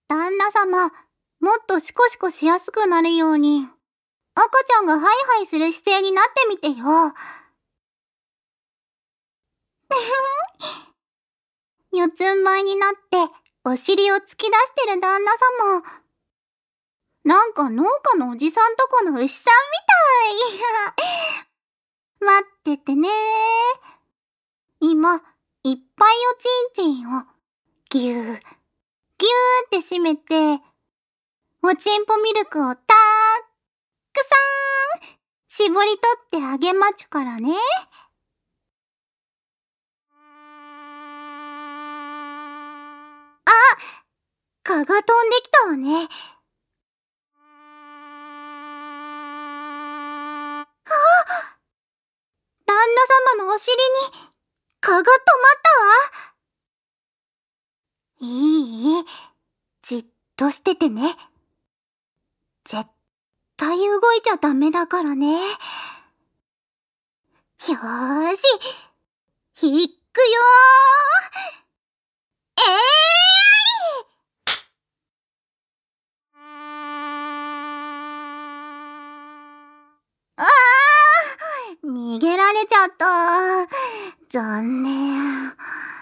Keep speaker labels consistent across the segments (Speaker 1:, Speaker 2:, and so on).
Speaker 1: 旦那様、もっとシコシコしやすくなるように、赤ちゃんがハイハイする姿勢になってみてよ。四つん這いになって、お尻を突き出してる旦那様。なんか農家のおじさんとこの牛さんみたい。待っててね。今、いっぱいおちんちんを、ぎゅー、ぎゅーって締めて、おちんぽミルクをたーくさーん、絞り取ってあげまちゅからね。あ、蚊が飛んできたわね。旦那様のお尻に蚊が止まったわ。いい？じっとしててね。絶対動いちゃダメだからね。よーし、いっくよー。あー、逃げられちゃった。残念。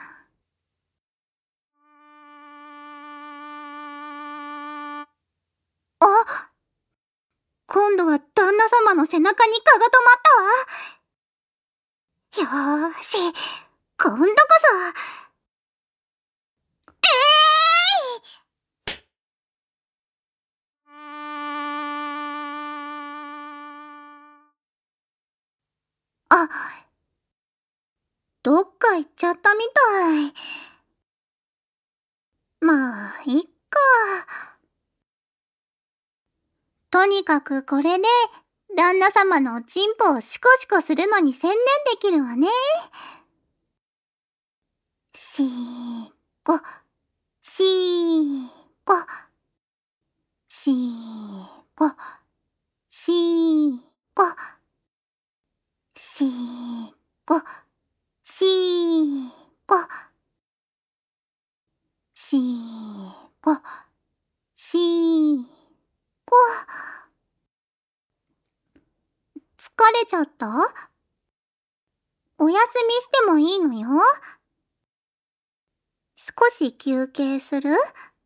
Speaker 1: あ、今度は旦那様の背中に蚊が止まったわ。よーし、今度こそ。あ、どっか行っちゃったみたい。まあ、いっか。とにかくこれで、旦那様のおちんぽをシコシコするのに専念できるわね。しーこ、しーこ、しーこ、しーこ、しーこ、しーこ、しーこ、しーこ。疲れちゃった？お休みしてもいいのよ。少し休憩する？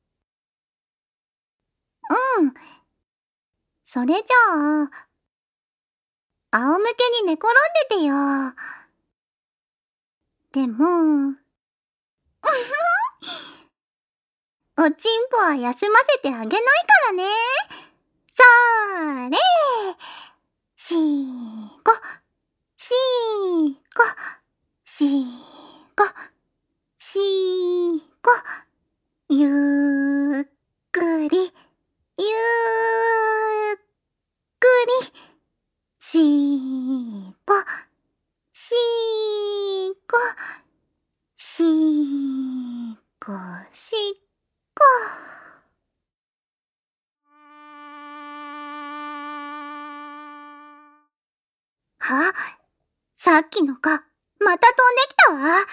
Speaker 1: うん。それじゃあ、仰向けに寝転んでてよ。でも、おちんぽは休ませてあげないからね。そーれー。しーこ、しーこ、しーこ、しーこ。ゆっくり、ゆっくり。しーこ、しーこ、しーこ、しっこ。あ、さっきの蚊、また飛んできたわ。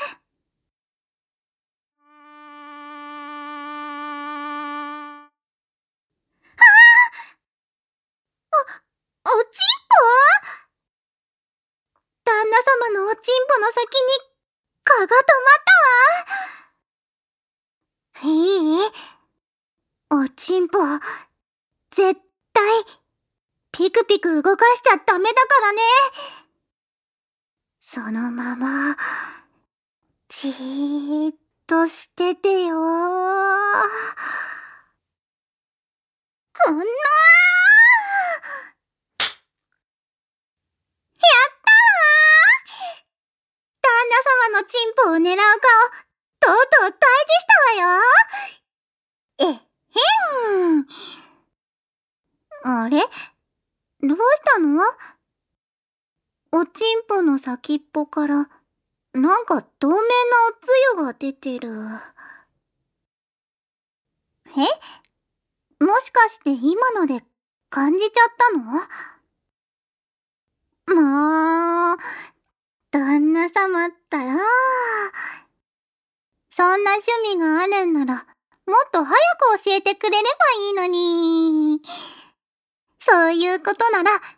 Speaker 1: おちんぽ？旦那様のおちんぽの先に蚊が止まったわ。いい？おちんぽ、絶対、ピクピク動かしちゃダメだからね。そのまま、じーっとしててよー。こんなー。旦那様のチンポを狙う顔、とうとう退治したわよ。えへん。あれ？どうしたの？おちんぽの先っぽから、なんか透明なおつゆが出てる。もしかして今ので感じちゃったの？もう、旦那様ったら、そんな趣味があるんなら、 もっと早く教えてくれればいいのに。そういうことなら任せ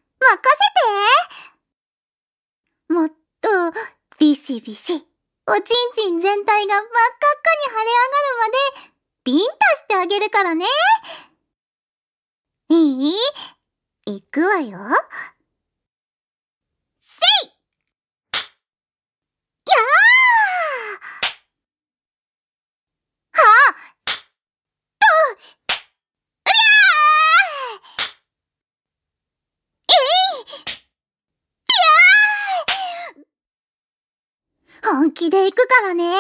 Speaker 1: て。もっとビシビシ、おちんちん全体が真っ赤っかに腫れ上がるまでビンタしてあげるからね。いい？いくわよ。せい！やー！はあ！と！うりゃー！えい！本気で行くからね。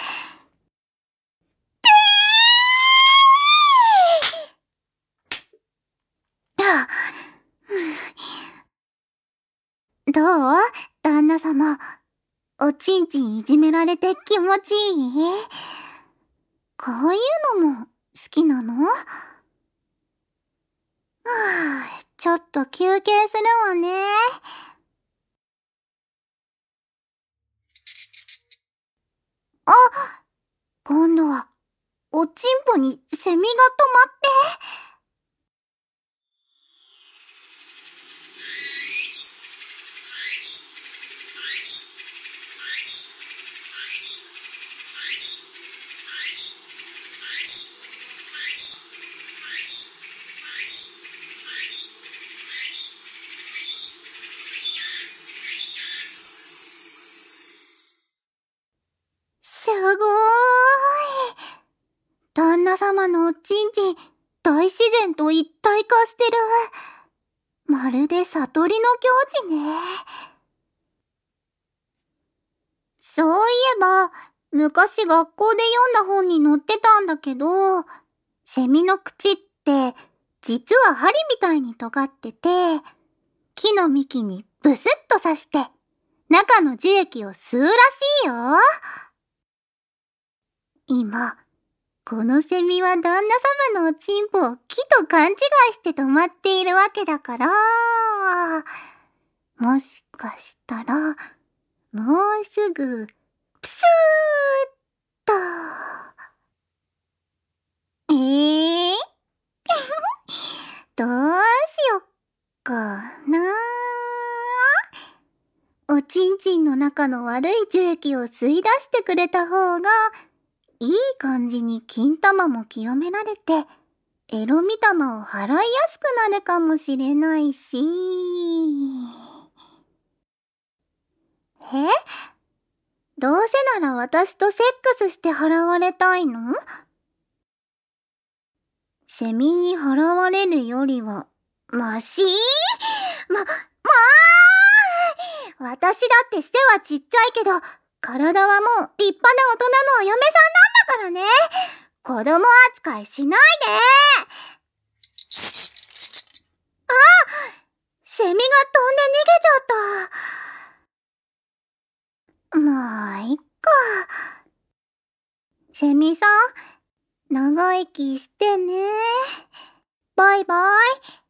Speaker 1: どう？旦那様。おちんちんいじめられて気持ちいい？こういうのも好きなの？ちょっと休憩するわね。あ、今度はおちんぽにセミが止まって。すごーい。旦那様のおちんちん、大自然と一体化してる。まるで悟りの境地ね。そういえば、昔学校で読んだ本に載ってたんだけど、セミの口って実は針みたいに尖ってて、木の幹にブスッと刺して、中の樹液を吸うらしいよ。今、このセミは旦那様のおちんぽを木と勘違いして止まっているわけだから、もしかしたら、もうすぐ、プスーッと。どうしよっかな。おちんちんの中の悪い樹液を吸い出してくれた方が、いい感じに金玉も清められて、エロみ玉を払いやすくなるかもしれないし。どうせなら私とセックスして払われたいの？セミに払われるよりは、マシ？私だって背はちっちゃいけど、体はもう立派な大人のお嫁さんなんだからね。子供扱いしないで。セミが飛んで逃げちゃった。もういっか。セミさん、長生きしてね。バイバイ。